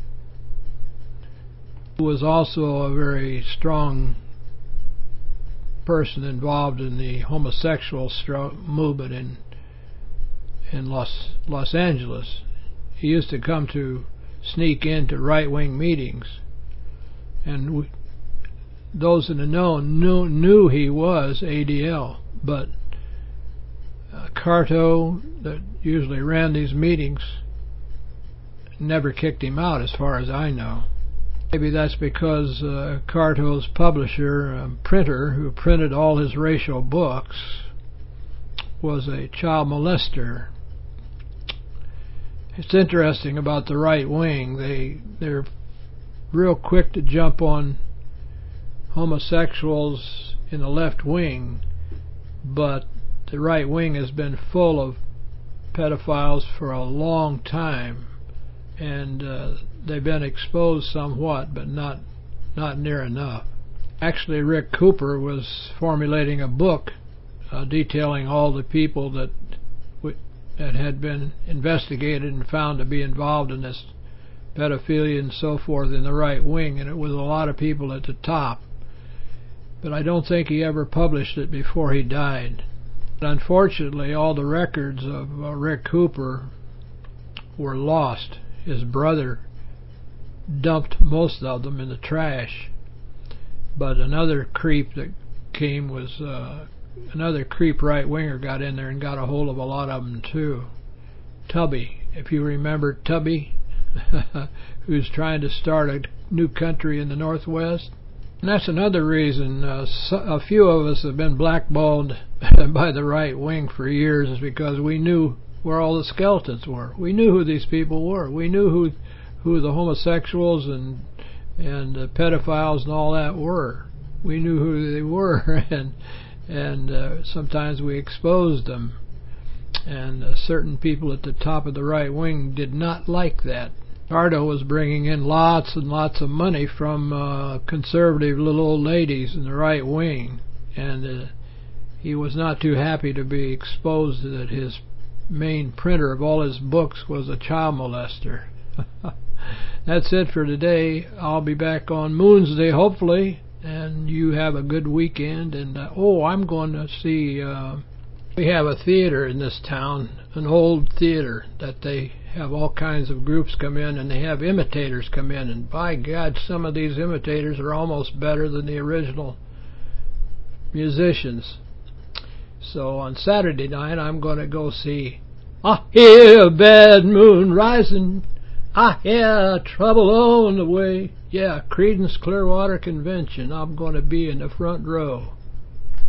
who was also a very strong person involved in the homosexual movement in Los Angeles. He used to come to sneak into right-wing meetings, and those in the know knew he was ADL, but Carto, that usually ran these meetings, never kicked him out as far as I know. Maybe that's because Carto's publisher, printer, who printed all his racial books, was a child molester. It's interesting about the right wing. They're real quick to jump on homosexuals in the left wing, but the right wing has been full of pedophiles for a long time, and they've been exposed somewhat, but not near enough. Actually, Rick Cooper was formulating a book detailing all the people that had been investigated and found to be involved in this pedophilia and so forth in the right wing, and it was a lot of people at the top. But I don't think he ever published it before he died. But unfortunately, all the records of Rick Cooper were lost. His brother dumped most of them in the trash. But another creep that came was another creep right-winger got in there and got a hold of a lot of them too. Tubby, if you remember Tubby, who's trying to start a new country in the Northwest. And that's another reason a few of us have been blackballed by the right wing for years, is because we knew where all the skeletons were. We knew who these people were. We knew who the homosexuals and the pedophiles and all that were. We knew who they were, and sometimes we exposed them. And certain people at the top of the right wing did not like that. Carto was bringing in lots and lots of money from conservative little old ladies in the right wing, and he was not too happy to be exposed that his main printer of all his books was a child molester. That's it for today. I'll be back on Moonsday, hopefully, and you have a good weekend. And I'm going to see, we have a theater in this town, an old theater that they have all kinds of groups come in, and they have imitators come in, and by God, some of these imitators are almost better than the original musicians. So on Saturday night I'm going to go see I Hear a Bad Moon Rising, I Hear Trouble on the Way. Yeah, Creedence Clearwater Convention. I'm going to be in the front row.